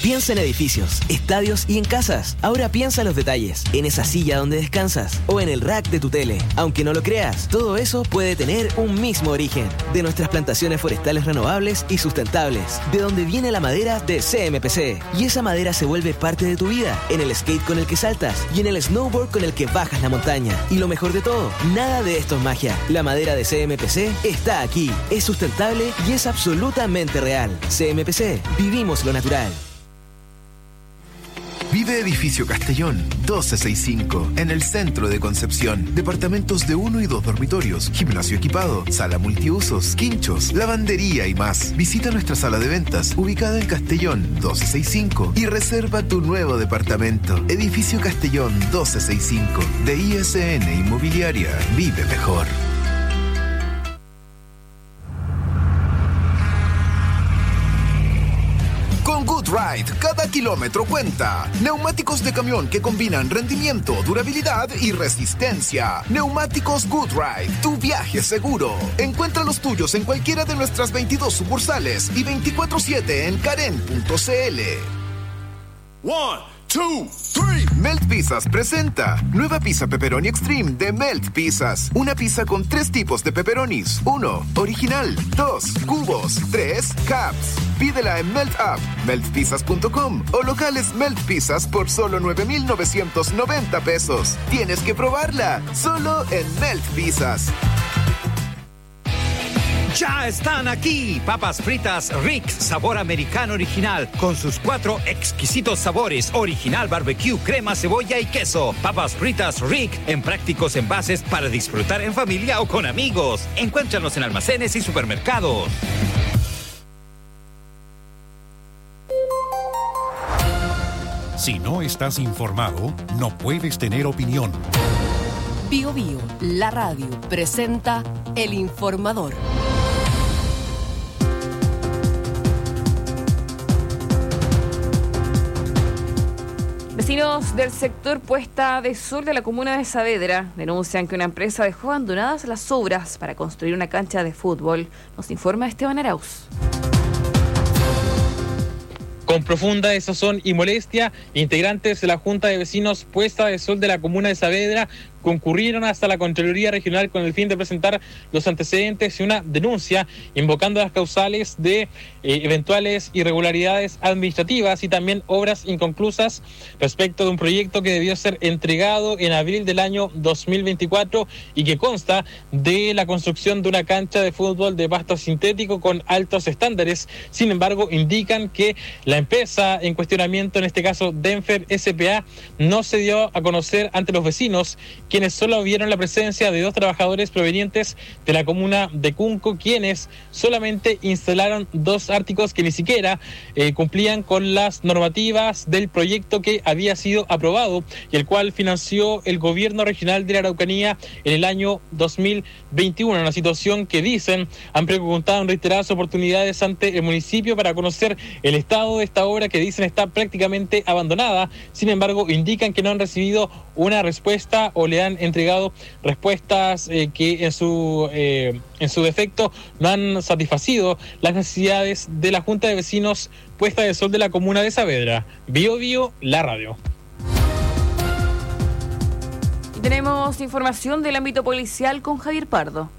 Piensa en edificios, estadios y en casas. Ahora piensa en los detalles, en esa silla donde descansas o en el rack de tu tele. Aunque no lo creas, todo eso puede tener un mismo origen. De nuestras plantaciones forestales renovables y sustentables. De donde viene la madera de CMPC. Y esa madera se vuelve parte de tu vida. En el skate con el que saltas y en el snowboard con el que bajas la montaña. Y lo mejor de todo, nada de esto es magia. La madera de CMPC está aquí. Es sustentable y es absolutamente real. CMPC, vivimos lo natural. Vive Edificio Castellón, 1265, en el centro de Concepción. Departamentos de 1 y 2 dormitorios, gimnasio equipado, sala multiusos, quinchos, lavandería y más. Visita nuestra sala de ventas, ubicada en Castellón, 1265, y reserva tu nuevo departamento. Edificio Castellón, 1265, de ISN Inmobiliaria. Vive mejor. Con GoodRide, cada kilómetro cuenta. Neumáticos de camión que combinan rendimiento, durabilidad y resistencia. Neumáticos GoodRide, tu viaje seguro. Encuentra los tuyos en cualquiera de nuestras 22 sucursales y 24/7 en karen.cl. 1, 2, 3. Melt Pizzas presenta nueva pizza pepperoni extreme de Melt Pizzas. Una pizza con 3 tipos de pepperonis. 1, original. 2, cubos. 3, caps. Pídela en Melt App, meltpizzas.com o locales Melt Pizzas por solo 9,990 pesos. Tienes que probarla, solo en Melt Pizzas. Ya están aquí, papas fritas Rick, sabor americano original, con sus 4 exquisitos sabores, original barbecue, crema, cebolla y queso. Papas fritas Rick, en prácticos envases para disfrutar en familia o con amigos. Encuéntranos en almacenes y supermercados. Si no estás informado, no puedes tener opinión. Bio Bio, la radio, presenta El Informador. Vecinos del sector Puesta de Sol de la comuna de Saavedra denuncian que una empresa dejó abandonadas las obras para construir una cancha de fútbol. Nos informa Esteban Arauz. Con profunda desazón y molestia, integrantes de la Junta de Vecinos Puesta de Sol de la comuna de Saavedra concurrieron hasta la Contraloría Regional con el fin de presentar los antecedentes y una denuncia invocando las causales de eventuales irregularidades administrativas y también obras inconclusas respecto de un proyecto que debió ser entregado en abril del año 2024 y que consta de la construcción de una cancha de fútbol de pasto sintético con altos estándares. Sin embargo, indican que la empresa en cuestionamiento, en este caso Denver S.p.A., no se dio a conocer ante los vecinos, quienes solo vieron la presencia de 2 trabajadores provenientes de la comuna de Cunco, quienes solamente instalaron 2 áticos que ni siquiera cumplían con las normativas del proyecto que había sido aprobado y el cual financió el gobierno regional de la Araucanía en el año 2021. Una situación que dicen han preguntado en reiteradas oportunidades ante el municipio para conocer el estado de esta obra que dicen está prácticamente abandonada. Sin embargo, indican que no han recibido una respuesta o le han entregado respuestas que en su defecto no han satisfacido las necesidades de la Junta de Vecinos Puesta de Sol de la comuna de Saavedra. Bio Bio, la radio. Y tenemos información del ámbito policial con Javier Pardo.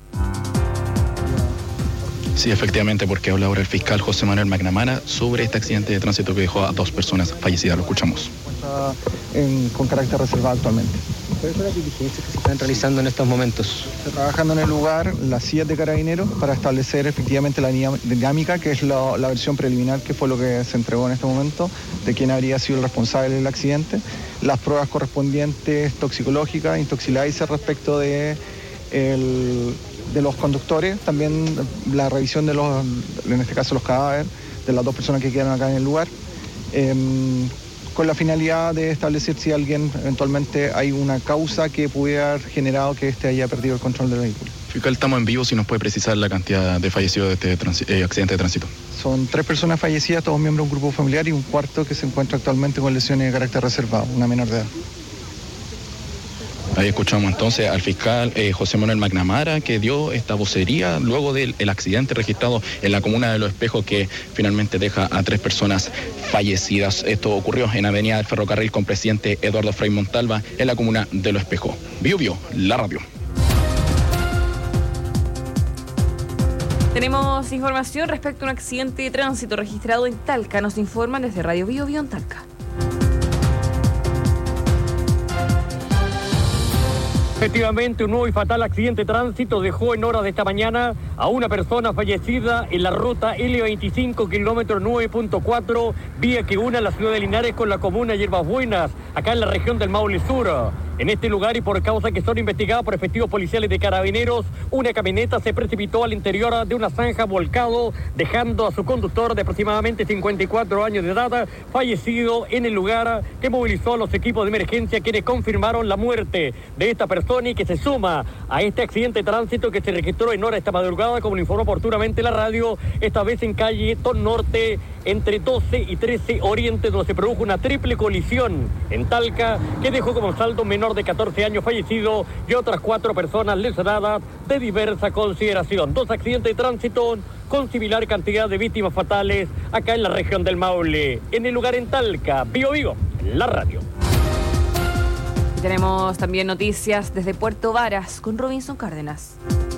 Sí, efectivamente, porque habla ahora el fiscal José Manuel McNamara sobre este accidente de tránsito que dejó a 2 personas fallecidas. Lo escuchamos. Con carácter reservado actualmente. ¿Cuáles son las diligencias que se están realizando en estos momentos? Se está trabajando en el lugar las sillas de carabineros para establecer efectivamente la dinámica, que es la versión preliminar, que fue lo que se entregó en este momento, de quién habría sido el responsable del accidente, las pruebas correspondientes toxicológicas, intoxilizer respecto de los conductores, también la revisión de en este caso los cadáveres de las 2 personas que quedaron acá en el lugar, con la finalidad de establecer si alguien eventualmente hay una causa que pudiera haber generado que haya perdido el control del vehículo. Fiscal, estamos en vivo, si nos puede precisar la cantidad de fallecidos de este accidente de tránsito. Son 3 personas fallecidas, todos miembros de un grupo familiar, y un cuarto que se encuentra actualmente con lesiones de carácter reservado, una menor de edad. Ahí escuchamos entonces al fiscal José Manuel McNamara, que dio esta vocería luego del accidente registrado en la comuna de Los Espejos, que finalmente deja a 3 personas fallecidas. Esto ocurrió en Avenida del Ferrocarril con presidente Eduardo Frei Montalva, en la comuna de Los Espejos. Bio, la radio. Tenemos información respecto a un accidente de tránsito registrado en Talca. Nos informan desde Radio Bio en Talca. Efectivamente, un nuevo y fatal accidente de tránsito dejó en horas de esta mañana a una persona fallecida en la ruta L25, kilómetro 9.4, vía que une la ciudad de Linares con la comuna de Hierbas Buenas, acá en la región del Maule Sur. En este lugar, y por causa que son investigadas por efectivos policiales de Carabineros, una camioneta se precipitó al interior de una zanja volcado, dejando a su conductor de aproximadamente 54 años de edad fallecido en el lugar, que movilizó a los equipos de emergencia, quienes confirmaron la muerte de esta persona y que se suma a este accidente de tránsito que se registró en hora esta madrugada, como lo informó oportunamente la radio, esta vez en calle Ton Norte, entre 12 y 13 Oriente, donde se produjo una triple colisión en Talca, que dejó como saldo un menor de 14 años fallecido y otras 4 personas lesionadas de diversa consideración. 2 accidentes de tránsito con similar cantidad de víctimas fatales acá en la región del Maule. En el lugar en Talca, Bio, la radio. Y tenemos también noticias desde Puerto Varas con Robinson Cárdenas.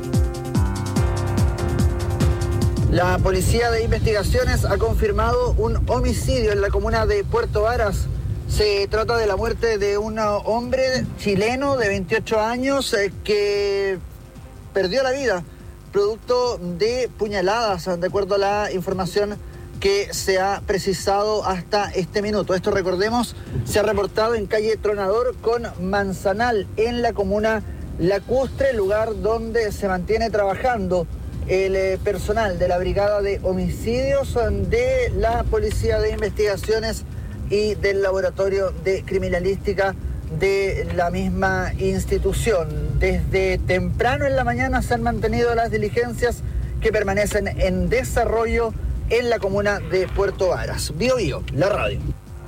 La Policía de Investigaciones ha confirmado un homicidio en la comuna de Puerto Varas. Se trata de la muerte de un hombre chileno de 28 años que perdió la vida producto de puñaladas, de acuerdo a la información que se ha precisado hasta este minuto. Esto, recordemos, se ha reportado en calle Tronador con Manzanal, en la comuna Lacustre, lugar donde se mantiene trabajando el personal de la Brigada de Homicidios de la Policía de Investigaciones y del Laboratorio de Criminalística de la misma institución. Desde temprano en la mañana se han mantenido las diligencias que permanecen en desarrollo en la comuna de Puerto Varas. Bio, la radio.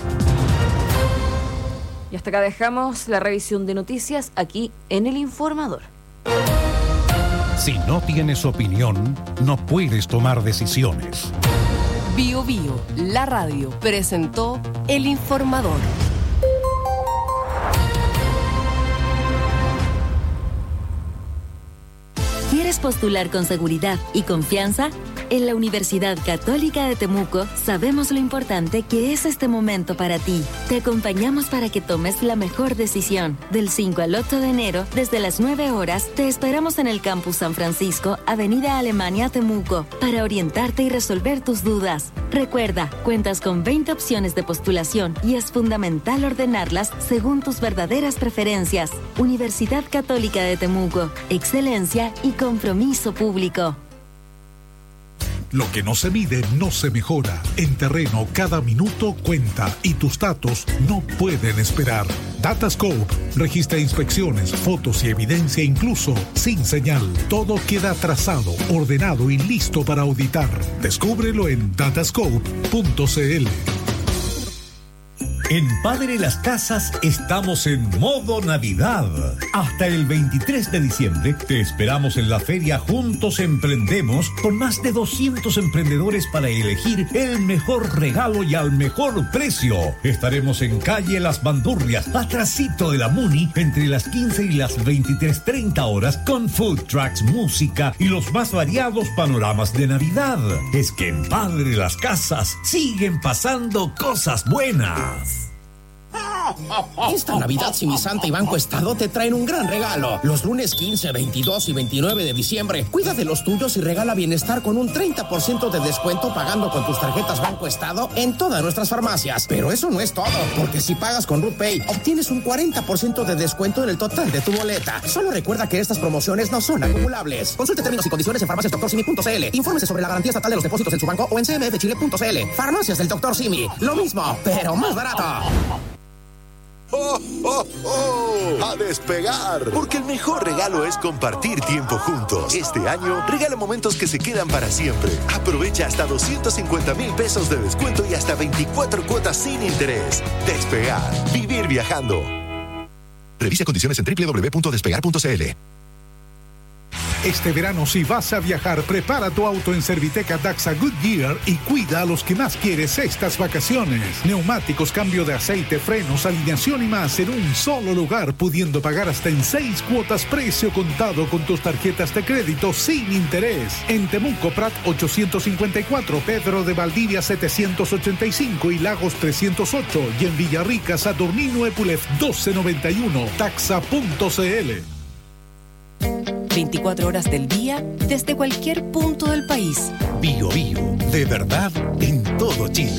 Y hasta acá dejamos la revisión de noticias aquí en El Informador. Si no tienes opinión, no puedes tomar decisiones. Bio, la radio, presentó El Informador. ¿Quieres postular con seguridad y confianza? En la Universidad Católica de Temuco sabemos lo importante que es este momento para ti. Te acompañamos para que tomes la mejor decisión. Del 5 al 8 de enero, desde las 9 horas, te esperamos en el Campus San Francisco, Avenida Alemania, Temuco, para orientarte y resolver tus dudas. Recuerda, cuentas con 20 opciones de postulación y es fundamental ordenarlas según tus verdaderas preferencias. Universidad Católica de Temuco, excelencia y compromiso público. Lo que no se mide no se mejora. En terreno, cada minuto cuenta y tus datos no pueden esperar. Datascope registra inspecciones, fotos y evidencia incluso sin señal. Todo queda trazado, ordenado y listo para auditar. Descúbrelo en datascope.cl. En Padre Las Casas estamos en modo Navidad. Hasta el 23 de diciembre te esperamos en la feria Juntos Emprendemos, con más de 200 emprendedores para elegir el mejor regalo y al mejor precio. Estaremos en calle Las Bandurrias, atrasito de la Muni, entre las 15 y las 23:30 horas, con food trucks, música y los más variados panoramas de Navidad. Es que en Padre Las Casas siguen pasando cosas buenas. Esta Navidad, Simi Santa y Banco Estado te traen un gran regalo. Los lunes 15, 22 y 29 de diciembre, cuida de los tuyos y regala bienestar con un 30% de descuento pagando con tus tarjetas Banco Estado en todas nuestras farmacias. Pero eso no es todo, porque si pagas con RuPay, obtienes un 40% de descuento en el total de tu boleta. Solo recuerda que estas promociones no son acumulables. Consulte términos y condiciones en farmaciasdrSimi.cl. Infórmese sobre la garantía estatal de los depósitos en su banco o en cmfchile.cl. Farmacias del Dr. Simi. Lo mismo, pero más barato. ¡Oh, oh, oh! ¡A despegar! Porque el mejor regalo es compartir tiempo juntos. Este año, regala momentos que se quedan para siempre. Aprovecha hasta 250,000 pesos de descuento y hasta 24 cuotas sin interés. Despegar. Vivir viajando. Revise condiciones en www.despegar.cl. Este verano, si vas a viajar, prepara tu auto en Serviteca Daxa Goodyear y cuida a los que más quieres estas vacaciones. Neumáticos, cambio de aceite, frenos, alineación y más en un solo lugar, pudiendo pagar hasta en 6 cuotas precio contado con tus tarjetas de crédito sin interés. En Temuco, Prat 854, Pedro de Valdivia 785 y Lagos 308. Y en Villarrica, Saturnino Epulef 1291. Taxa.cl. 24 horas del día, desde cualquier punto del país. Bio Bio, de verdad en todo Chile.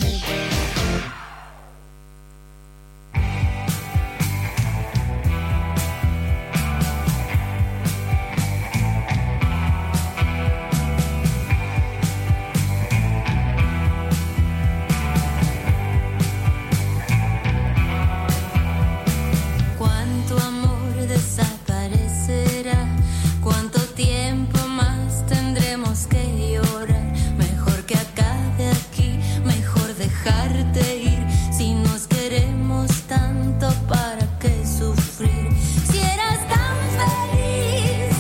Cuánto amor desaparecerá. ¿Cuánto tiempo más tendremos que llorar? Mejor que acabe aquí, mejor dejarte ir. Si nos queremos tanto, ¿para qué sufrir? Si eras tan feliz,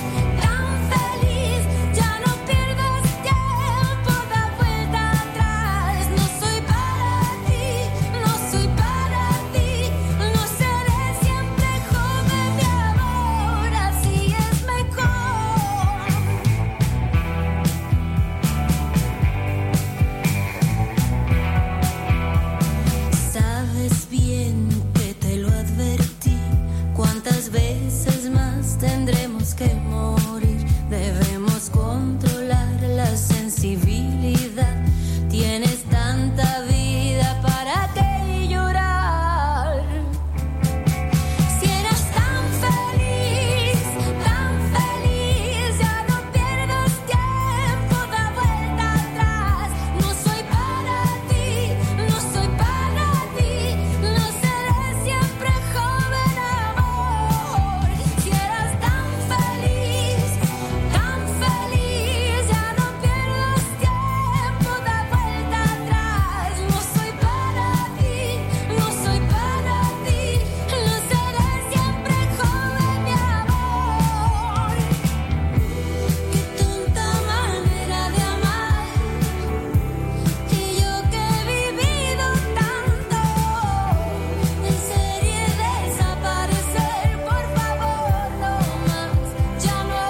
ya no pierdas tiempo, da vuelta atrás. No soy para ti, no soy para ti. No seré siempre joven de amor, así es mejor. Sabes bien que te lo advertí. ¿Cuántas veces más tendremos que morir? Debemos controlar la sensibilidad. Tienes tanta vida, ¿para qué llorar? Si eras tan feliz, ya no pierdas tiempo, da vuelta atrás. No soy para ti, no soy para ti. No seré siempre joven amor. Si eras tan feliz, ya no pierdas tiempo, da vuelta atrás. No soy para ti, no soy para ti. No seré siempre joven mi amor. Qué tonta manera de amar. Y yo que he vivido tanto, en serie desaparecer, por favor, no más, ya no.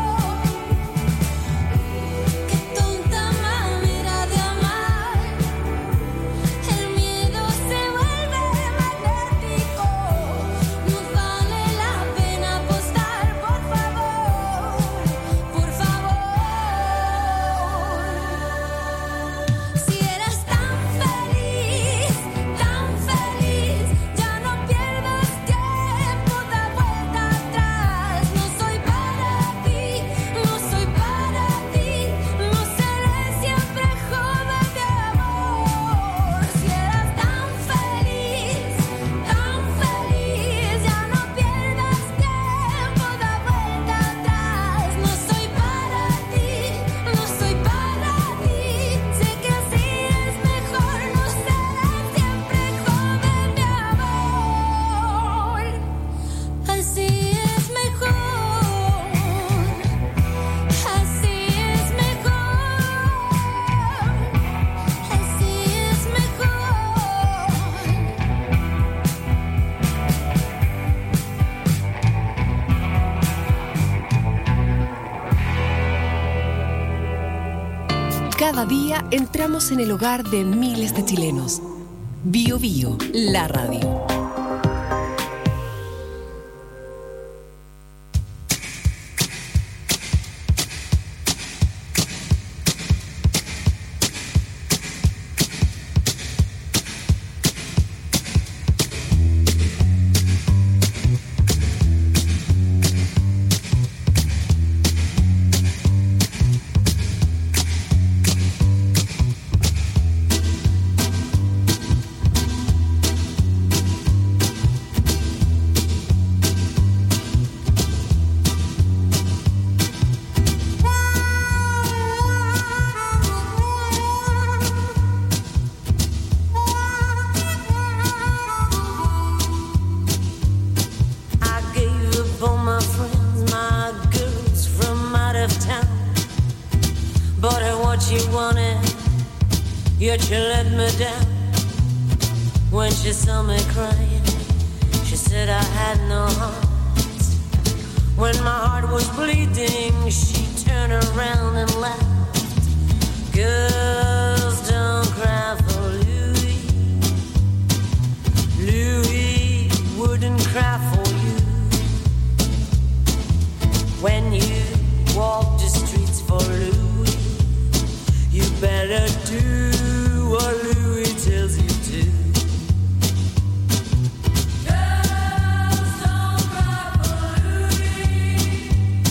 Qué tonta manera de amar. El miedo se vuelve magnético. No vale la pena apostar, por favor, por favor. Si eras tan feliz, ya no pierdas tiempo, da vuelta atrás. No soy para ti, no soy para ti. No seré siempre joven de amor. Si eras tan feliz, ya no pierdas tiempo, da vuelta atrás. No soy para ti, no soy para ti. Sé que así es mejor, no seré siempre joven de amor. Así es mejor, así es mejor, así es Cada día entramos en el hogar de miles de chilenos. Bio Bio, la radio. she wanted, yet she let me down. When she saw me crying, she said I had no heart. When my heart was bleeding, she turned around and laughed. Girls don't cry for Louis. Louis wouldn't cry for you. When you walk the streets for Louis, you better do what Louis tells you to. Girls don't cry for Louis.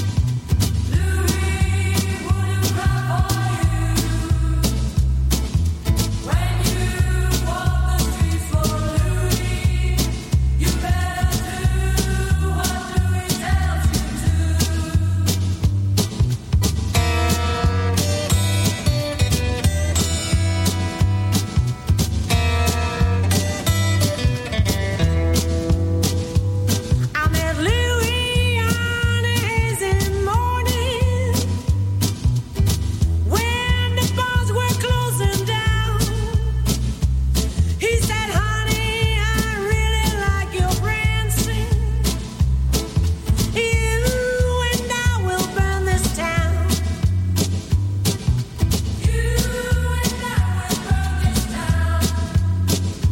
Louis wouldn't cry for you. When you walk the streets for Louis, you better do what Louis tells you to. I met Louis on a hazy morning when the bars were closing down. He said, honey, I really like your prancing. You and I will burn this town. You and I will burn this town.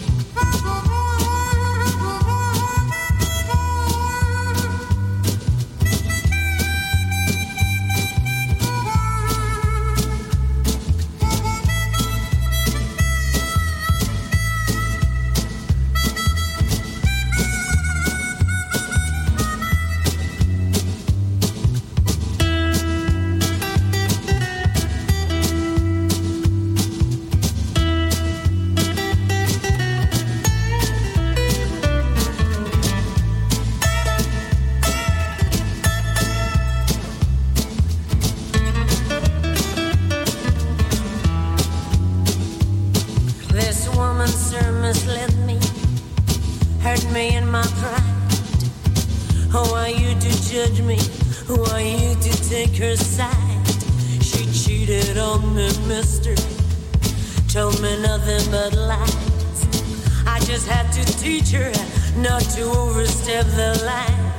This woman, sir, misled me, hurt me in my pride. Who are you to judge me? Who are you to take her side? She cheated on me, mister, told me nothing but lies. I just had to teach her not to overstep the line.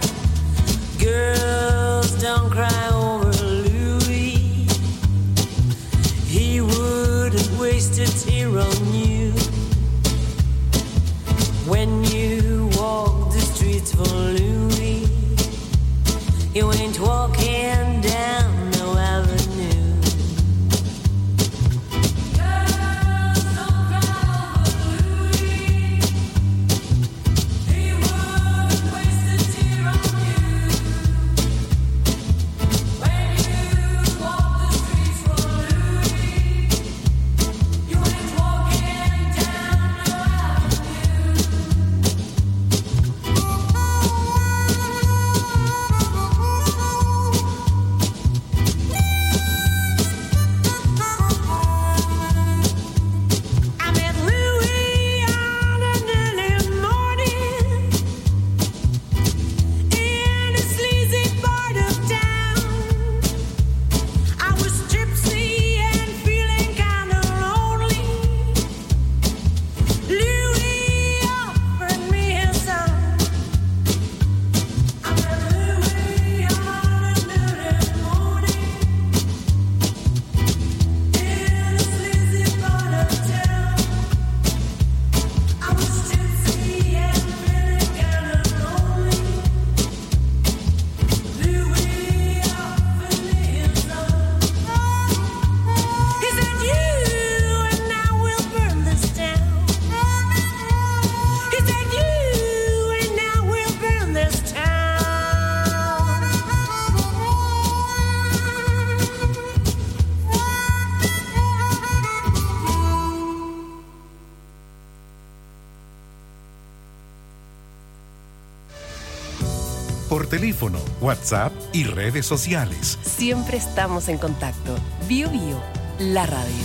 Girls don't cry over Louis. He wouldn't waste a tear on you. When you walk the streets for Louis, you ain't walking down no avenue. Girls don't cry over Louis. He wouldn't waste a tear on you. When you walk the streets for Louis, you ain't walking down no avenue. I met Louis on an early morning in a sleazy part of town. I was tipsy and feeling kinda lonely. Louis offered me his song. I met Louis on an early morning in a sleazy part of town. I was tipsy and feeling kinda lonely. Louis offered me his song. He said, you and I will burn this town. He said, you and I will burn this town. Por teléfono, WhatsApp y redes sociales. Siempre estamos en contacto. Bio Bio, la radio.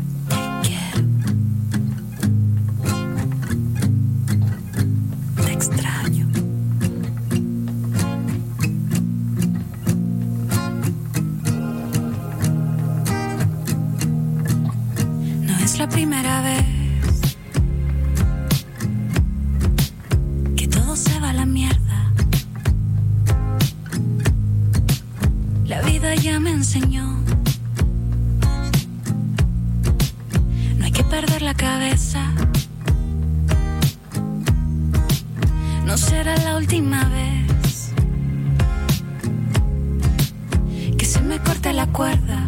Next Es la primera vez que todo se va a la mierda. La vida ya me enseñó. No hay que perder la cabeza. No será la última vez que se me corte la cuerda.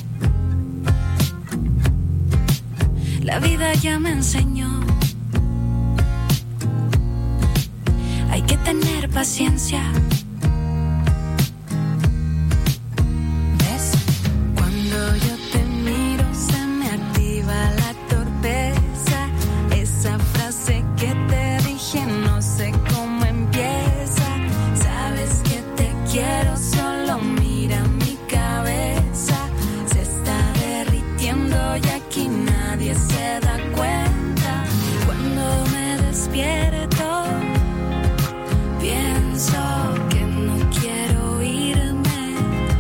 La vida ya me enseñó. Hay que tener paciencia. ¿Ves? Cuando yo te miro se me activa la torpeza. Esa frase que te dije no sé cómo empieza. Sabes que te quiero, solo mira mi cabeza. Se está derritiendo y aquí nadie se da cuenta. Cuando me despierto pienso que no quiero irme.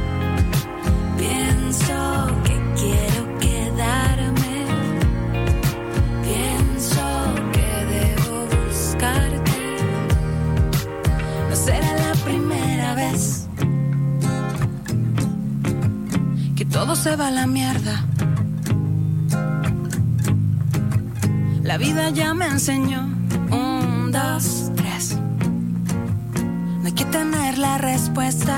Pienso que quiero quedarme. Pienso que debo buscarte. No será la primera vez que todo se va a la mierda. La vida ya me enseñó. 1, 2, 3. No hay que tener la respuesta.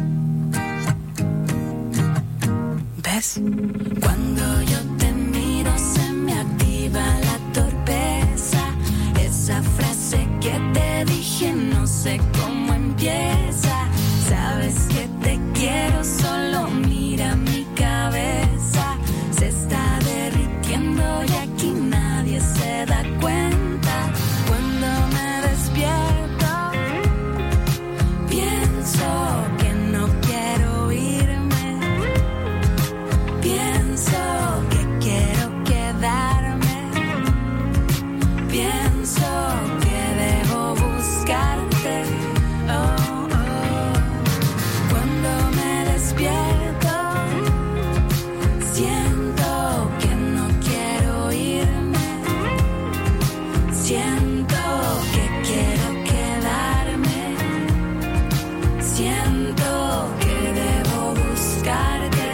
¿Ves? Cuando yo te miro se me activa la torpeza. Esa frase que te dije no sé cómo empieza. Sabes que te quiero, solo mira mi cabeza. Se está derritiendo y aquí nadie se da cuenta. Cuando me despierto pienso que no quiero irme. Pienso que quiero quedarme. Pienso que debo buscarte. Oh, oh. Cuando me despierto siento que no quiero irme. Siento que quiero quedarme. Siento que debo buscarte.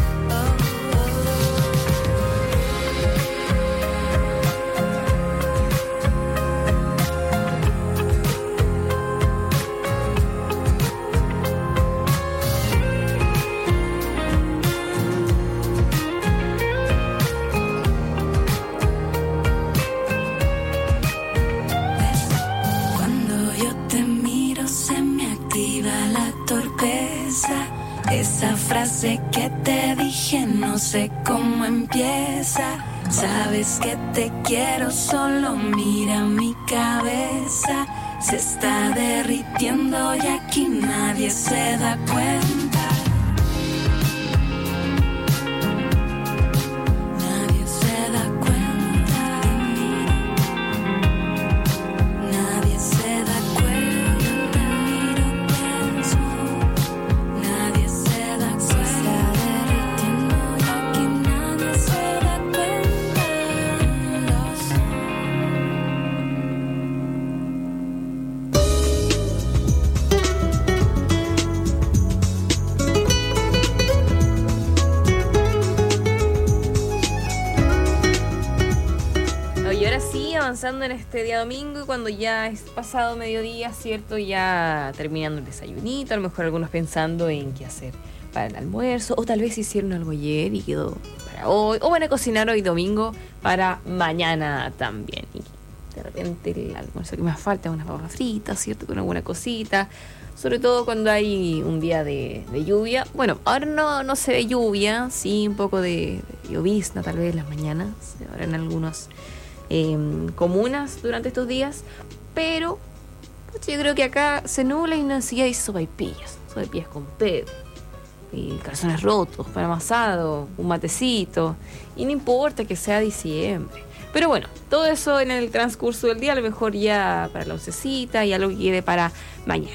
Cuando yo te miro se me activa la torpeza. Esa frase que te dije no sé cómo empieza. Sabes que te quiero, solo mira mi cabeza. Se está derritiendo y aquí nadie se da cuenta. Nadie se da cuenta. Nadie se da cuenta. Te miro, pienso. Nadie se da cuenta. Se está derritiendo y aquí nadie se da cuenta. Y ahora sí, avanzando en este día domingo, cuando ya es pasado mediodía, ¿cierto? Ya terminando el desayunito, a lo mejor algunos pensando en qué hacer para el almuerzo, o tal vez hicieron algo ayer y quedó para hoy, o van a cocinar hoy domingo para mañana también. Y de repente el almuerzo que más falta es unas papas fritas, ¿cierto? Con alguna cosita, sobre todo cuando hay un día de lluvia. Bueno, ahora no se ve lluvia, sí, un poco de llovizna tal vez en las mañanas, ahora en algunos comunas durante estos días, pero pues, yo creo que acá se nubla y no siquiera dice sopaipillas con pedo, y calzones rotos, pan amasado, un matecito, y no importa que sea diciembre. Pero bueno, todo eso en el transcurso del día, a lo mejor ya para la oncecita y algo que quede para mañana.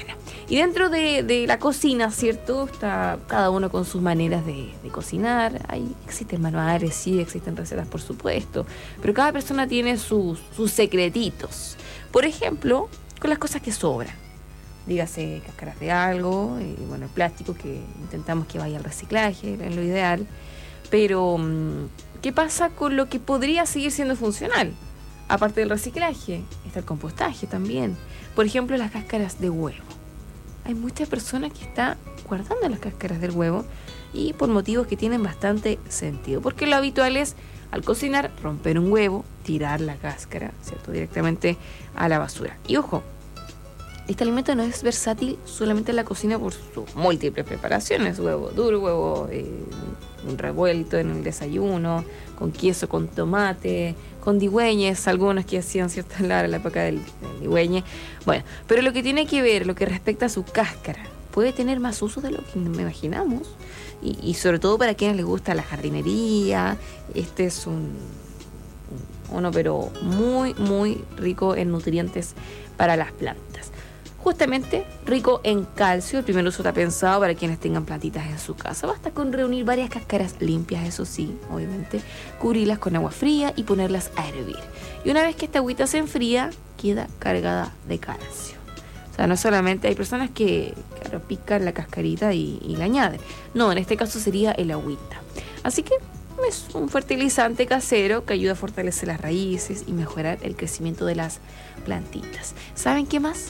Y dentro de la cocina, ¿cierto? Está cada uno con sus maneras de cocinar. Existen manuales, sí, existen recetas, por supuesto. Pero cada persona tiene sus secretitos. Por ejemplo, con las cosas que sobran. Dígase cáscaras de algo, el plástico que intentamos que vaya al reciclaje, es lo ideal. Pero, ¿qué pasa con lo que podría seguir siendo funcional? Aparte del reciclaje, está el compostaje también. Por ejemplo, las cáscaras de huevo. Hay muchas personas que están guardando las cáscaras del huevo y por motivos que tienen bastante sentido. Porque lo habitual es, al cocinar, romper un huevo, tirar la cáscara, ¿cierto? Directamente a la basura. Y ojo, este alimento no es versátil solamente en la cocina por sus múltiples preparaciones. Huevo duro, huevo un revuelto en el desayuno, con queso, con tomate, con digüeñes, algunos que hacían cierta en la época del digüeñe. Bueno, pero lo que tiene que ver, lo que respecta a su cáscara, puede tener más usos de lo que me imaginamos. Y sobre todo para quienes les gusta la jardinería. Este es uno pero muy, muy rico en nutrientes para las plantas. Justamente rico en calcio. El primer uso está pensado para quienes tengan plantitas en su casa. Basta con reunir varias cáscaras limpias, eso sí, obviamente, cubrirlas con agua fría y ponerlas a hervir. Y una vez que esta agüita se enfría, queda cargada de calcio. O sea, no solamente hay personas que pican la cascarita y la añaden. No, en este caso sería el agüita. Así que es un fertilizante casero que ayuda a fortalecer las raíces y mejorar el crecimiento de las plantitas. ¿Saben qué más?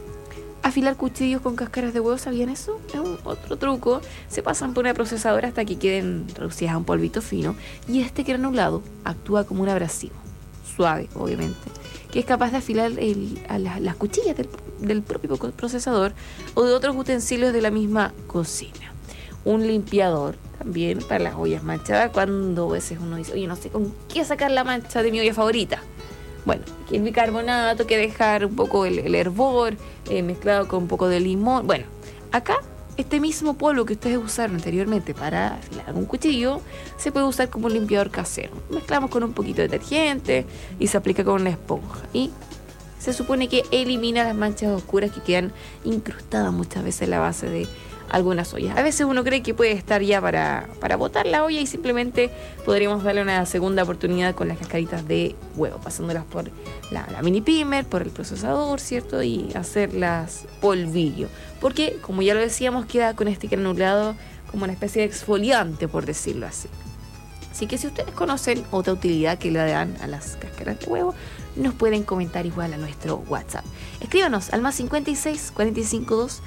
Afilar cuchillos con cáscaras de huevo, ¿sabían eso? Es otro truco. Se pasan por una procesadora hasta que queden reducidas a un polvito fino y este granulado actúa como un abrasivo, suave obviamente, que es capaz de afilar las cuchillas del propio procesador o de otros utensilios de la misma cocina. Un limpiador también para las ollas manchadas, cuando a veces uno dice, oye, no sé con qué sacar la mancha de mi olla favorita. Bueno, aquí el bicarbonato, que dejar un poco el hervor mezclado con un poco de limón. Bueno, acá este mismo polvo que ustedes usaron anteriormente para afilar un cuchillo se puede usar como un limpiador casero. Mezclamos con un poquito de detergente y se aplica con una esponja. Y se supone que elimina las manchas oscuras que quedan incrustadas muchas veces en la base de algunas ollas. A veces uno cree que puede estar ya para botar la olla y simplemente podríamos darle una segunda oportunidad con las cascaritas de huevo, pasándolas por la mini pimer, por el procesador, ¿cierto? Y hacerlas polvillo. Porque, como ya lo decíamos, queda con este granulado como una especie de exfoliante, por decirlo así. Así que si ustedes conocen otra utilidad que le dan a las cáscaras de huevo, nos pueden comentar igual a nuestro WhatsApp. Escríbanos al +56 452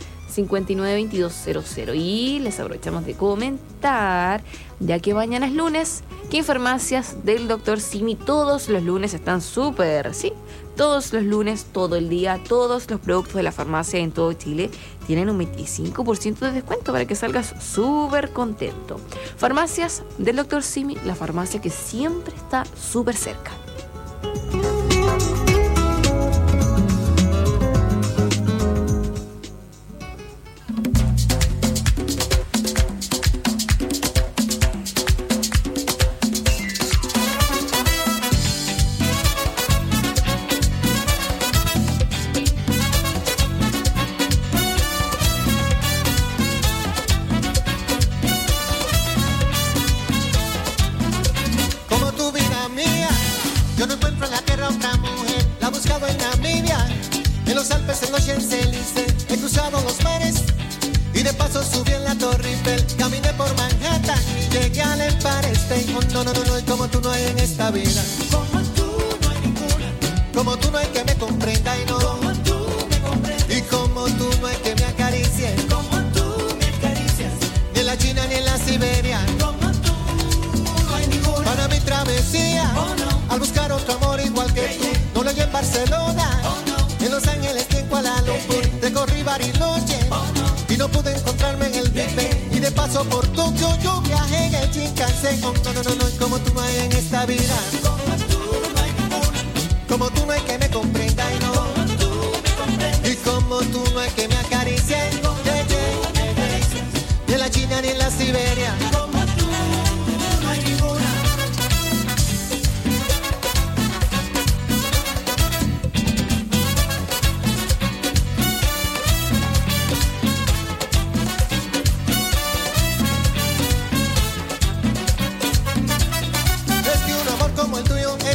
59 22 00. Y les aprovechamos de comentar, ya que mañana es lunes, que en farmacias del Dr. Simi todos los lunes están súper, ¿sí? Todos los lunes, todo el día, todos los productos de la farmacia en todo Chile tienen un 25% de descuento para que salgas súper contento. Farmacias del Dr. Simi, la farmacia que siempre está súper cerca.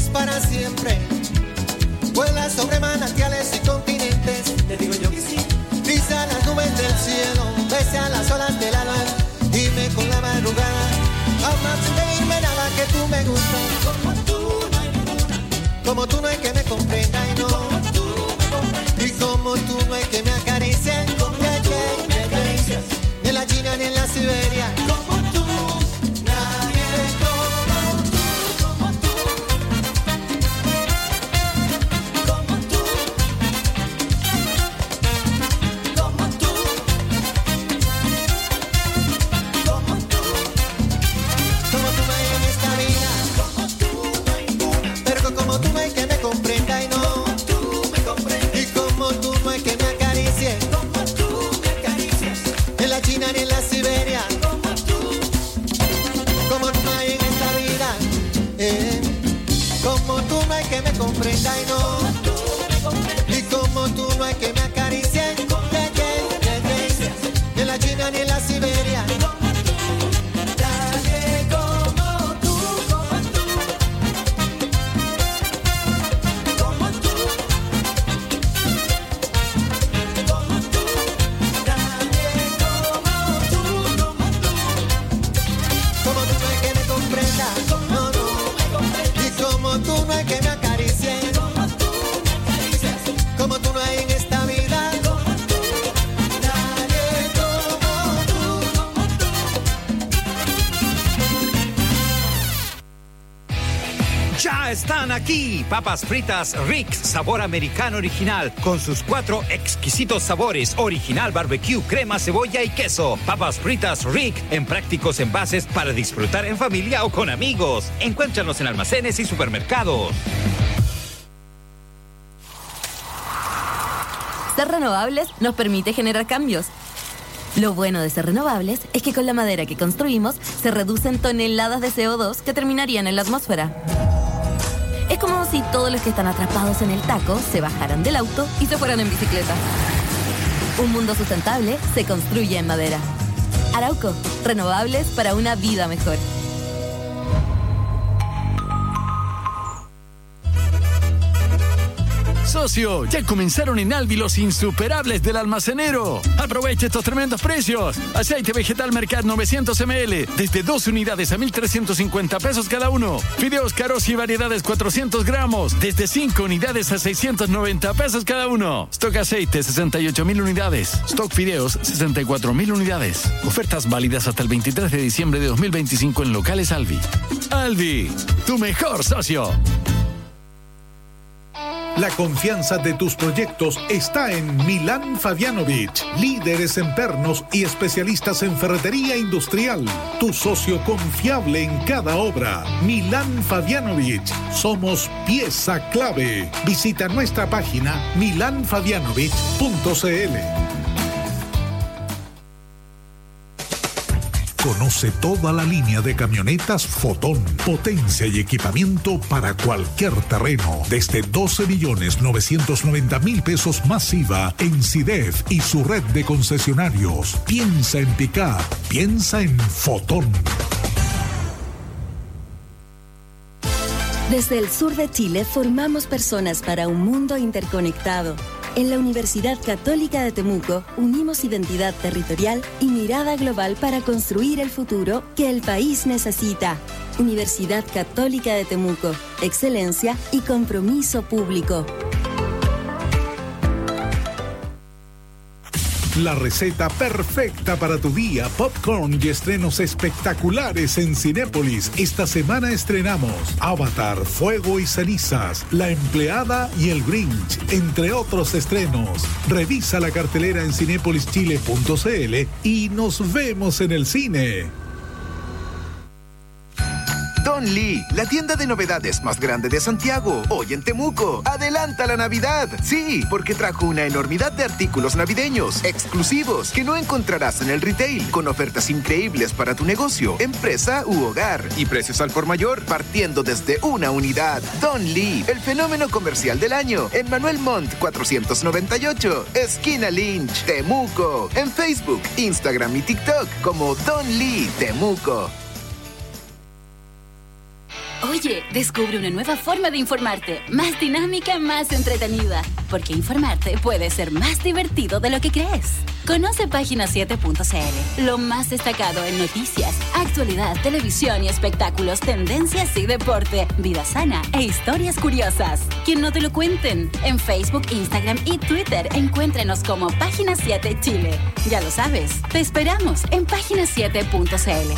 para siempre. Vuela sobre manantiales y continentes. Te digo yo que sí. Pisa las nubes del cielo, besa las olas del alma. Dime con la madrugada, jamás sin pedirme nada que tú me gustas. Como tú no hay ninguna. Como tú no hay que me comprenda y no. Como tú me comprendes. Y como tú no hay que me acaricie. Como tú me acaricias. Ni en la China ni en la Siberia. Como tú, nadie como tú. Como tú. Como tú. Como tú. Como tú. Como tú no hay en esta vida. Como tú no hay ninguna. Pero como tú no hay que me comprenda y no. Como tú me comprendes. Y como tú no hay que me acaricie. Como tú me acaricias. Ni en la China ni en la Siberia. Como tú no hay en esta vida. Como tú no hay que me comprenda y no. Y como tú no hay que me acaricie. Ni en la China ni en la Siberia. Nadie como tú, como tú. Como tú. Como tú. Nadie como tú, como tú. Como tú no hay que me comprenda, no, no. Y como tú no hay que me acaricie. Como tú me acaricias. Como tú no hay en esta vida. Como tú. Nadie como tú, como tú. Ya están aquí papas fritas Rick sabor americano original con sus 4 exquisitos sabores: original barbecue, crema, cebolla y queso. Papas fritas Rick en prácticos envases para disfrutar en familia o con amigos. Encuéntranos en almacenes y supermercados. Ser renovables nos permite generar cambios. Lo bueno de ser renovables es que con la madera que construimos se reducen toneladas de CO2 que terminarían en la atmósfera. Es como si todos los que están atrapados en el taco se bajaran del auto y se fueran en bicicleta. Un mundo sustentable se construye en madera. Arauco, renovables para una vida mejor. Socio, ya comenzaron en Alvi los insuperables del almacenero. Aprovecha estos tremendos precios. Aceite vegetal Mercat 900 ml, desde 12 unidades a 1,350 pesos cada uno. Fideos Carosi variedades 400 gramos, desde 5 unidades a 690 pesos cada uno. Stock aceite 68,000 unidades. Stock fideos 64,000 unidades. Ofertas válidas hasta el 23 de diciembre de 2025 en locales Alvi. Alvi, tu mejor socio. La confianza de tus proyectos está en Milán Fabianovich, líderes en pernos y especialistas en ferretería industrial. Tu socio confiable en cada obra. Milán Fabianovich, somos pieza clave. Visita nuestra página milanfabianovich.cl. Conoce toda la línea de camionetas Fotón. Potencia y equipamiento para cualquier terreno. Desde 12.990.000 pesos masiva en CIDEF y su red de concesionarios. Piensa en pick-up. Piensa en Fotón. Desde el sur de Chile formamos personas para un mundo interconectado. En la Universidad Católica de Temuco unimos identidad territorial y mirada global para construir el futuro que el país necesita. Universidad Católica de Temuco, excelencia y compromiso público. La receta perfecta para tu día, popcorn y estrenos espectaculares en Cinépolis. Esta semana estrenamos Avatar, Fuego y Cenizas, La Empleada y El Grinch, entre otros estrenos. Revisa la cartelera en cinepolischile.cl y nos vemos en el cine. Don Lee, la tienda de novedades más grande de Santiago, hoy en Temuco. ¡Adelanta la Navidad! Sí, porque trajo una enormidad de artículos navideños exclusivos que no encontrarás en el retail, con ofertas increíbles para tu negocio, empresa u hogar y precios al por mayor, partiendo desde una unidad. Don Lee, el fenómeno comercial del año, en Manuel Montt 498, esquina Lynch, Temuco. En Facebook, Instagram y TikTok como Don Lee Temuco. Oye, descubre una nueva forma de informarte, más dinámica, más entretenida, porque informarte puede ser más divertido de lo que crees. Conoce página7.cl, lo más destacado en noticias, actualidad, televisión y espectáculos, tendencias y deporte, vida sana e historias curiosas. Que no te lo cuenten. En Facebook, Instagram y Twitter, encuéntrenos como Página 7 Chile. Ya lo sabes, te esperamos en página7.cl.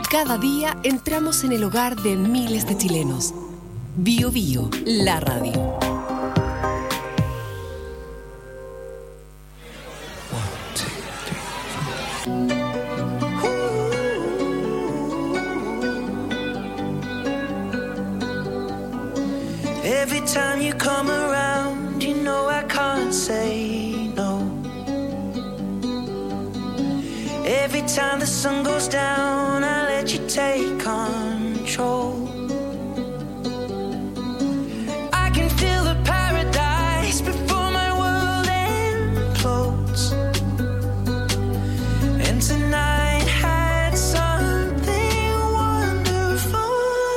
Cada día entramos en el hogar de miles de chilenos. Bio Bio, la radio. Every time you come around, you know I can't say no. Every time the sun goes down, I let you take control. I can feel the paradise before my world implodes. And tonight had something wonderful.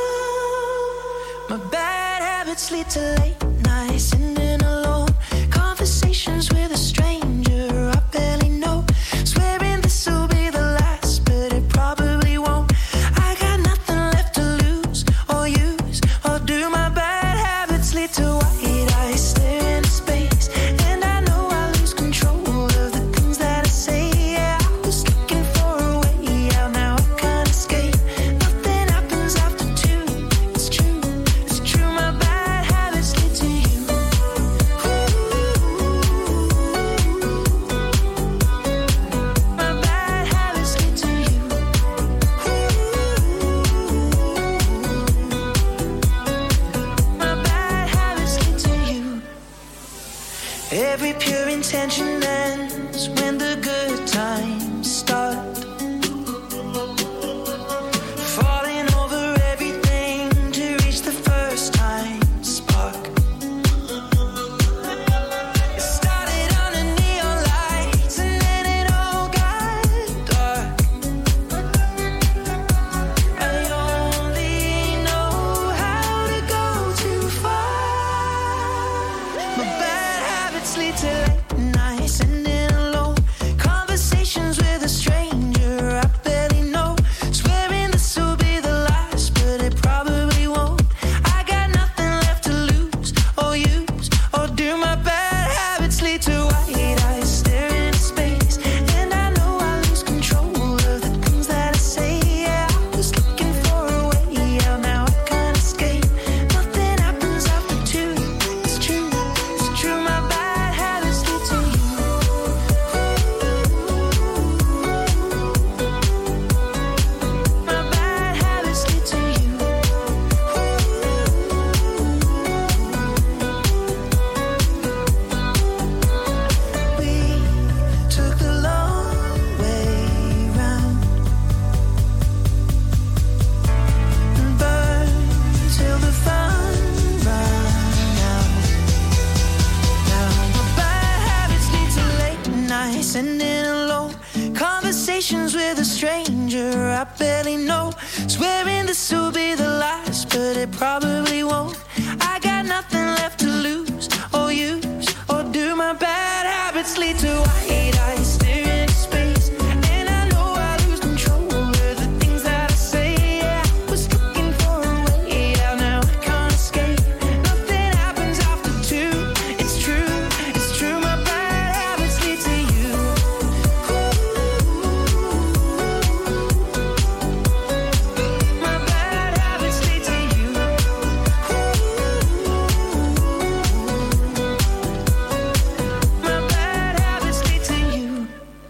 My bad habits lead to late nights, sitting alone. Conversations with a stranger I barely know. Swearing this will be the last, but it probably won't. I got nothing left to lose or use or do. My bad habits lead to white eyes stare into space, and I know I lose control of the things that I say. Yeah, I was looking for a way out, now I can't escape. Nothing happens after two. It's true, it's true. My bad habits lead to you. My bad habits lead to you. My bad habits lead to you. Every pure intention ends when the good times start. Falling over everything to reach the first time spark. It started under neon lights and then it all got dark. I only know how to go too far. My bad habits lead to late nights, sitting alone. Conversations with a stranger I barely know. Swearing this will be the last, but it probably won't. I got nothing left to lose or use or do. My bad habits lead to white eyes staring into space, and I know I lose control of the things that I say. Yeah, I was looking for a way out, now I can't escape. Nothing happens after two. It's true, it's true. My bad habits lead to you. My bad habits lead to you. We took the long way round and burned till the fun ran out. Now my bad habits lead to late nights, sitting alone. Conversations with a stranger I barely know. Swearing this will be the last, but it probably won't. I got nothing left to lose or use or do. My bad habits lead to white eyes staring into space, and I know I lose control of the things that I say. Yeah, I was looking for a way out, now I can't escape. Nothing happens after two. It's true, it's true. My bad habits lead to you. My bad habits lead to you. My bad habits lead to you.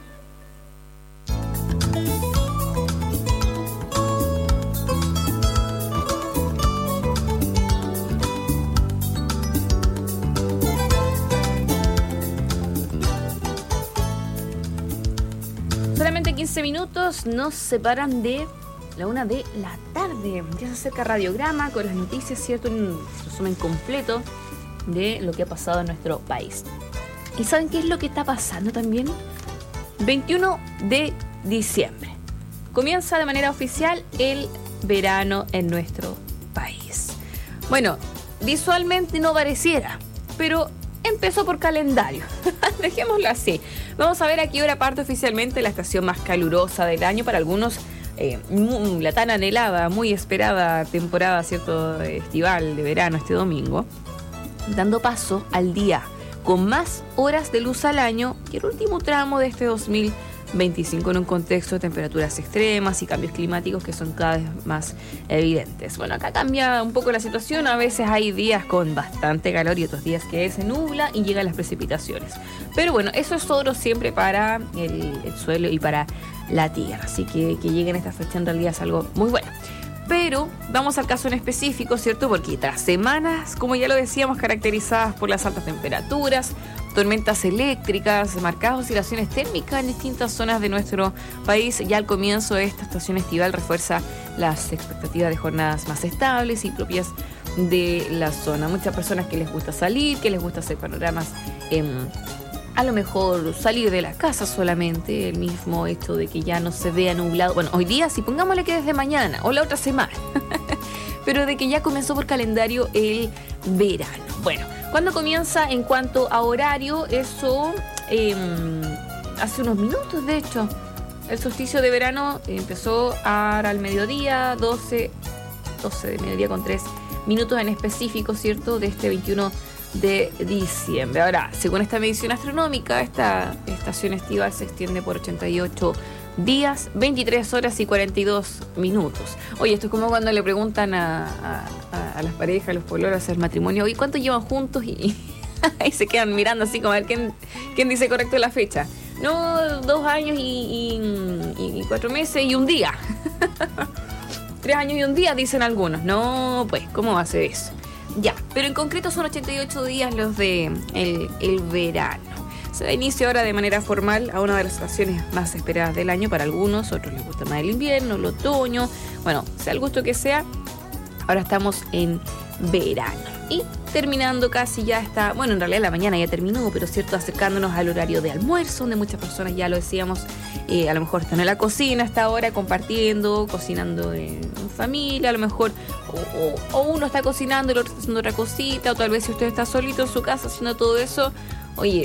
Solamente 15 minutos nos separan de la 1 de la tarde. Ya se acerca Radiograma con las noticias, ¿cierto? Un resumen completo de lo que ha pasado en nuestro país. ¿Y saben qué es lo que está pasando también? 21 de diciembre. Comienza de manera oficial el verano en nuestro país. Bueno, visualmente no pareciera, pero empezó por calendario. Dejémoslo así. Vamos a ver a qué hora parte oficialmente la estación más calurosa del año. Para algunos, la tan anhelada, muy esperada temporada, ¿cierto?, estival de verano este domingo, dando paso al día con más horas de luz al año y el último tramo de este 2023. 25 en un contexto de temperaturas extremas y cambios climáticos que son cada vez más evidentes. Bueno, acá cambia un poco la situación. A veces hay días con bastante calor y otros días que se nubla y llegan las precipitaciones. Pero bueno, eso es oro siempre para el suelo y para la tierra. Así que lleguen a esta fecha en realidad es algo muy bueno. Pero vamos al caso en específico, ¿cierto? Porque tras semanas, como ya lo decíamos, caracterizadas por las altas temperaturas, tormentas eléctricas, marcadas oscilaciones térmicas en distintas zonas de nuestro país, ya al comienzo de esta estación estival refuerza las expectativas de jornadas más estables y propias de la zona. Muchas personas que les gusta salir, que les gusta hacer panoramas, a lo mejor salir de la casa solamente, el mismo hecho de que ya no se vea nublado. Bueno, hoy día sí, pongámosle que desde mañana o la otra semana, pero de que ya comenzó por calendario el verano. Bueno, ¿cuándo comienza en cuanto a horario? Eso hace unos minutos, de hecho. El solsticio de verano empezó al mediodía, 12 de mediodía con 3 minutos en específico, ¿cierto? De este 21 de diciembre. Ahora, según esta medición astronómica, esta estación estival se extiende por 88 días, 23 horas y 42 minutos. Oye, esto es como cuando le preguntan a las parejas, a los pololos, al matrimonio, ¿y cuánto llevan juntos? Y se quedan mirando así como a ver quién dice correcto la fecha. No, 2 años y 4 meses y un día. 3 años y un día, dicen algunos. No, pues, ¿cómo va a ser eso? Ya, pero en concreto son 88 días los de el verano. Se da inicio ahora de manera formal a una de las estaciones más esperadas del año para algunos, otros les gusta más el invierno, el otoño. Bueno, sea el gusto que sea, ahora estamos en verano. Y terminando casi ya está, bueno, en realidad la mañana ya terminó, pero cierto, acercándonos al horario de almuerzo, donde muchas personas, ya lo decíamos, a lo mejor están en la cocina hasta ahora compartiendo, cocinando en familia, a lo mejor o uno está cocinando y el otro está haciendo otra cosita, o tal vez si usted está solito en su casa haciendo todo eso, oye,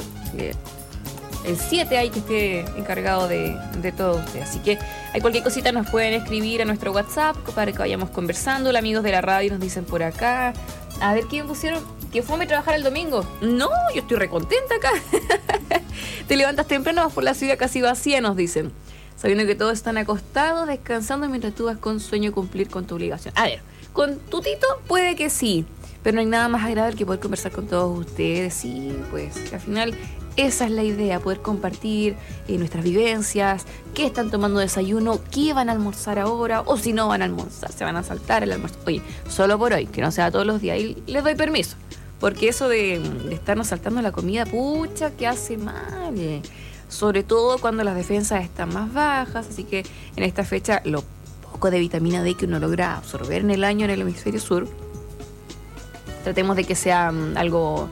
el 7 hay que esté encargado de todo usted. Así que hay cualquier cosita nos pueden escribir a nuestro WhatsApp para que vayamos conversando. Los amigos de la radio nos dicen por acá, a ver, ¿qué me pusieron? ¿Que fome trabajar el domingo? No, yo estoy recontenta acá. Te levantas temprano, vas por la ciudad casi vacía, nos dicen, sabiendo que todos están acostados, descansando mientras tú vas con sueño cumplir con tu obligación. A ver, con tutito puede que sí, pero no hay nada más agradable que poder conversar con todos ustedes. Sí, pues al final esa es la idea, poder compartir nuestras vivencias, qué están tomando desayuno, qué van a almorzar ahora, o si no van a almorzar, se van a saltar el almuerzo. Oye, solo por hoy, que no sea todos los días, y les doy permiso, porque eso de estarnos saltando la comida, pucha, que hace mal, sobre todo cuando las defensas están más bajas. Así que en esta fecha lo poco de vitamina D que uno logra absorber en el año en el hemisferio sur, tratemos de que sea algo,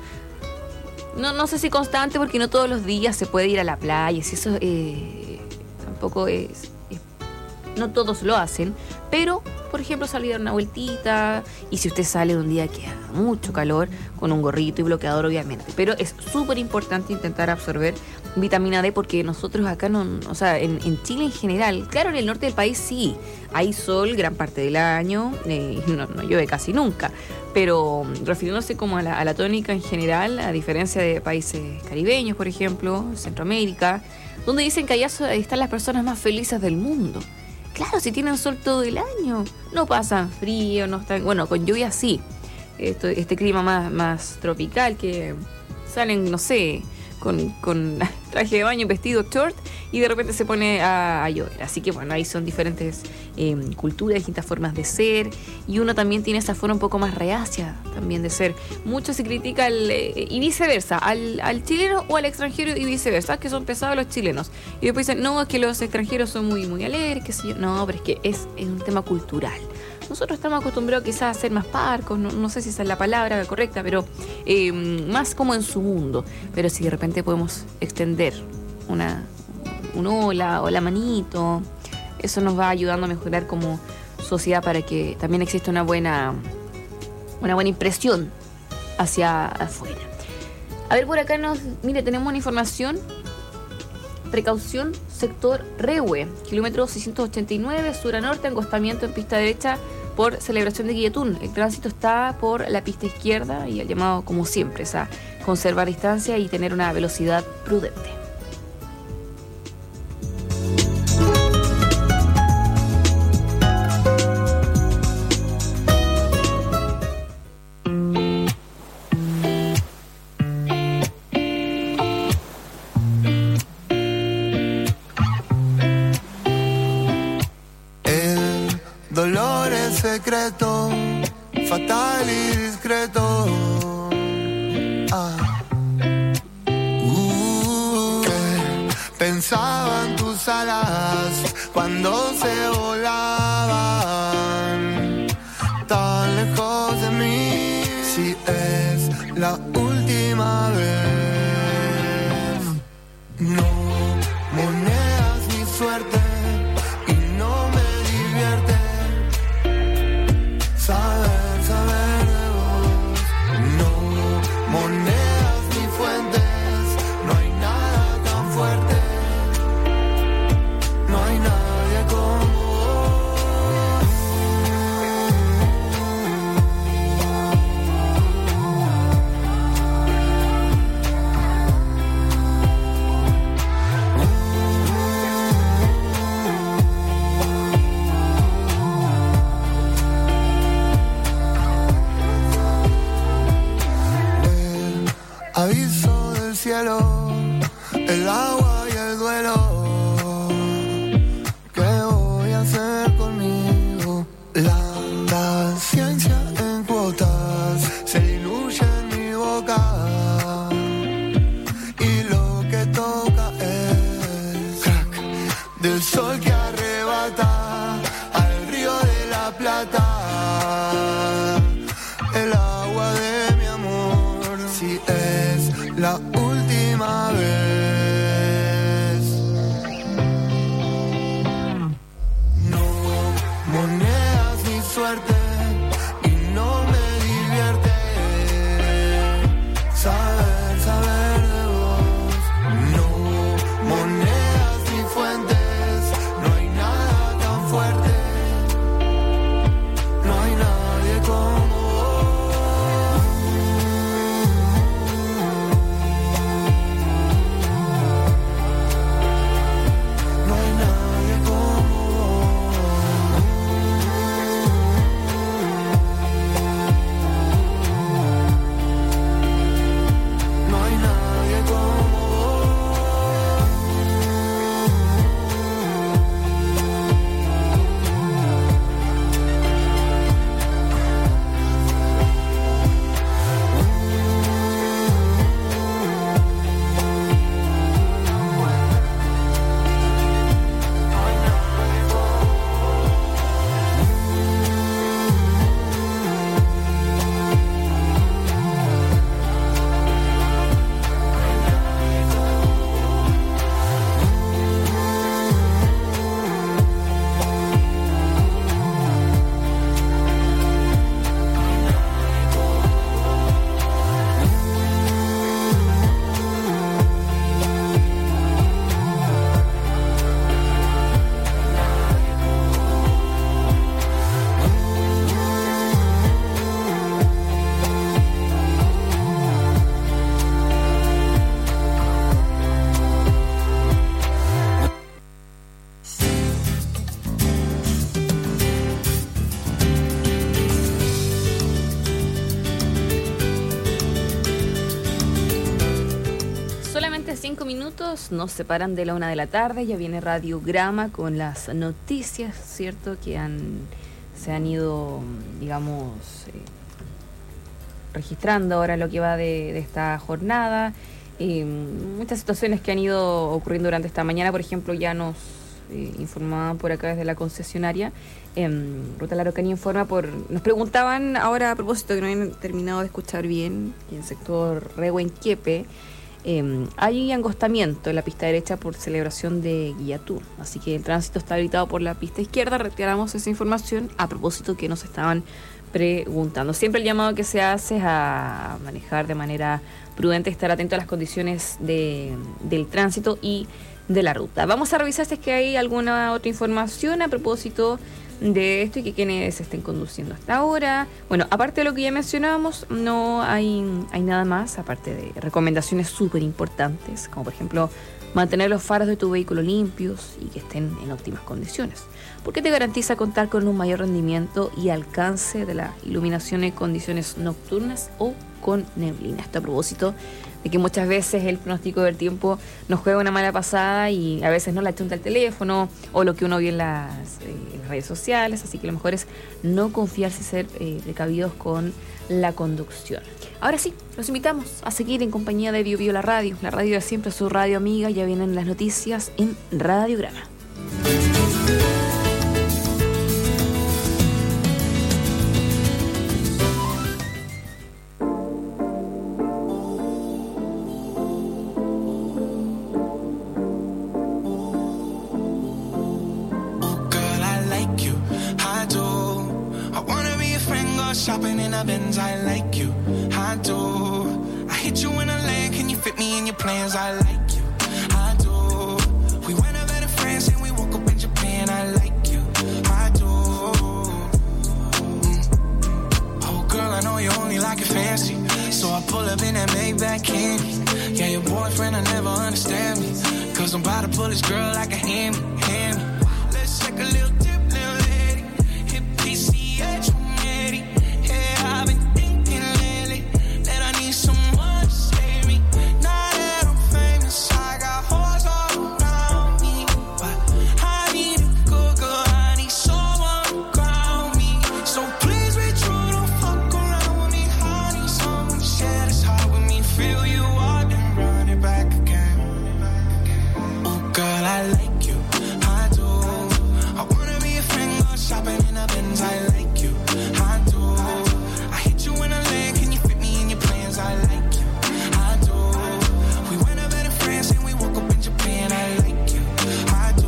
no sé si constante, porque no todos los días se puede ir a la playa, si eso tampoco es, no todos lo hacen, pero por ejemplo salir a dar una vueltita, y si usted sale de un día que haga mucho calor, con un gorrito y bloqueador obviamente, pero es súper importante intentar absorber vitamina D, porque nosotros acá o sea, en Chile en general, claro, en el norte del país sí, hay sol gran parte del año, no llueve casi nunca, pero refiriéndose como a la tónica en general, a diferencia de países caribeños, por ejemplo, Centroamérica, donde dicen que allá están las personas más felices del mundo. Claro, si tienen sol todo el año, no pasan frío, no están, bueno, con lluvia sí, este clima más tropical, que salen, no sé, con traje de baño, vestido short, y de repente se pone a llover. Así que bueno, ahí son diferentes culturas, distintas formas de ser, y uno también tiene esa forma un poco más reacia también de ser. Mucho se critica y viceversa, al chileno o al extranjero y viceversa, que son pesados los chilenos, y después dicen, no, es que los extranjeros son muy alegres, qué sé yo. No, pero es que es un tema cultural. Nosotros estamos acostumbrados quizás a ser más parcos, no sé si esa es la palabra correcta, pero más como en su mundo. Pero si de repente podemos extender un hola o la manito, eso nos va ayudando a mejorar como sociedad, para que también exista una buena impresión hacia afuera. A ver, por acá mire, tenemos una información. Precaución, sector Rehue, kilómetro 689, sur a norte, encostamiento en pista derecha por Celebración de Guilletún. El tránsito está por la pista izquierda, y el llamado, como siempre, es a conservar distancia y tener una velocidad prudente. secreto, fatal y discreto. Que pensaban tus alas cuando se volaban tan lejos de mí. Si es la última vez, no monedas ni suerte y no me divierte saber de vos. No monedas ni fuentes, no hay nada tan fuerte, no hay nadie como aviso del cielo, el agua y el duelo. ¿Qué voy a hacer conmigo? La paciencia en cuotas se diluye en mi boca y lo que toca es crack del sol que arrebata al río de la Plata. El agua de mi amor, si es la última vez. No monedas ni suerte y no me divierte saber de vos. No monedas ni fuentes, no hay nada tan fuerte, no hay nadie como nos separan de la 1 de la tarde. Ya viene Radiograma con las noticias, ¿cierto? Que se han ido, digamos, registrando ahora lo que va de esta jornada. Muchas situaciones que han ido ocurriendo durante esta mañana. Por ejemplo, ya nos informaban por acá desde la concesionaria. Ruta La Araucanía informa nos preguntaban ahora a propósito, que no habían terminado de escuchar bien, en el sector Rehuen-Quiepe. Hay angostamiento en la pista derecha por celebración de Guillatú, así que el tránsito está habilitado por la pista izquierda. Retiramos esa información a propósito que nos estaban preguntando. Siempre el llamado que se hace es a manejar de manera prudente, estar atento a las condiciones del tránsito y de la ruta. Vamos a revisar si es que hay alguna otra información a propósito de esto y que quienes estén conduciendo hasta ahora. Bueno, aparte de lo que ya mencionábamos, no hay nada más, aparte de recomendaciones súper importantes, como por ejemplo mantener los faros de tu vehículo limpios y que estén en óptimas condiciones, porque te garantiza contar con un mayor rendimiento y alcance de la iluminación en condiciones nocturnas o con neblina. Esto a propósito de que muchas veces el pronóstico del tiempo nos juega una mala pasada y a veces no la chunta el teléfono o lo que uno ve en las redes sociales, así que lo mejor es no confiarse y ser precavidos con la conducción. Ahora sí, los invitamos a seguir en compañía de Bio Bio la radio de siempre, su radio amiga. Ya vienen las noticias en Radiograma. Shopping in a Benz, I like you, I do. I hit you in a lane, can you fit me in your plans? I like you, I do. We went over to France and we woke up in Japan, I like you, I do. Oh girl, I know you only like it fancy, so I pull up in that Maybach candy. Yeah, your boyfriend, I never understand me, cause I'm about to pull this girl like a hand me. Let's take a little dip, little lady, hit PCH. I've been thinking lately that I need someone to save me. Now that I'm famous, I got hoes all around me, but I need a good girl, I need someone to ground me. So please be true, don't fuck around with me. I need someone to share this heart with me. Feel you out and run it back again. Oh girl, I like you, I do. I wanna be a friend, go shopping in a Benz, I like you, I do. In a lane, can you fit me in your plans? I like you, I do. We went over to France and we woke up in Japan. I like you, I do,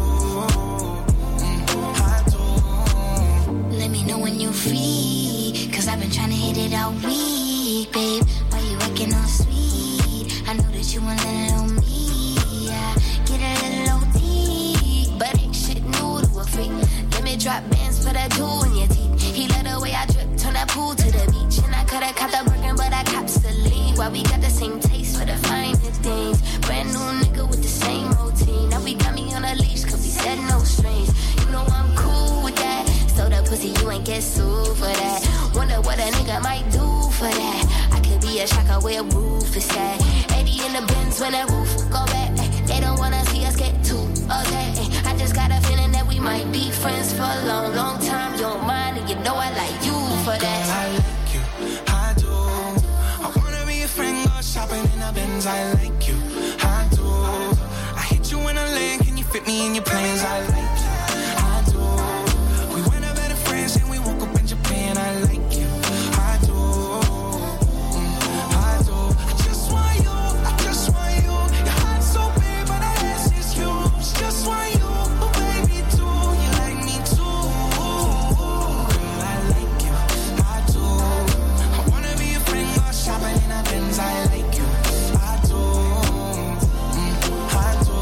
I do. Let me know when you're free, cause I've been trying to hit it all week, babe. Why you acting all sweet? I know that you want a little me, yeah. Get a little OT, but ain't shit new to a freak. Let me drop bands for that jewel in your teeth. He let the way I drip, turn that pool to the beach. And I coulda caught the Birkin, but I cops the lead. Why we got the same taste for the finer things. Brand new nigga with the same routine. Now we got me on a leash, cause we said no strings. You know I'm cool with that. So the pussy, you ain't get sued for that. Wonder what a nigga might do for that. I could be a shocker where roof is at. 80 in the Benz when that roof go back. They don't wanna see us get too upset. I just got a feeling that we might be friends for a long, long time. You don't mind, and you know I like you for that. I like you, I do. I wanna be a friend, go shopping in a Benz. I like you, I do. I hit you in a lane, can you fit me in your plans? I like you, I do. We went over to France and we woke up in Japan. I like you, I do, I do. I just want you, I just want you. Your heart's so big, but that ass is huge. Just want you, oh baby, too. You like me too, girl. I like you, I do. I wanna be a friend, go shopping in a Benz. I like you, I do, I do.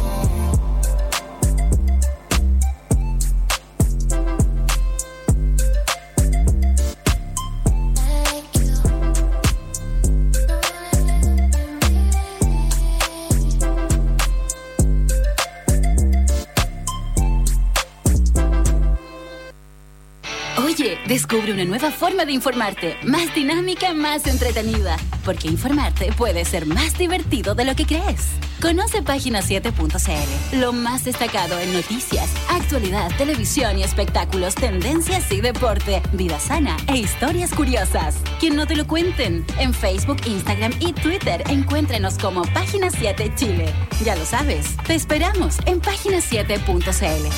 Oye, descubre una nueva forma de informarte, más dinámica, más entretenida, porque informarte puede ser más divertido de lo que crees. Conoce página7.cl, lo más destacado en noticias, actualidad, televisión y espectáculos, tendencias y deporte, vida sana e historias curiosas. Que no te lo cuenten. En Facebook, Instagram y Twitter encuéntrenos como Página 7 Chile. Ya lo sabes, te esperamos en página7.cl.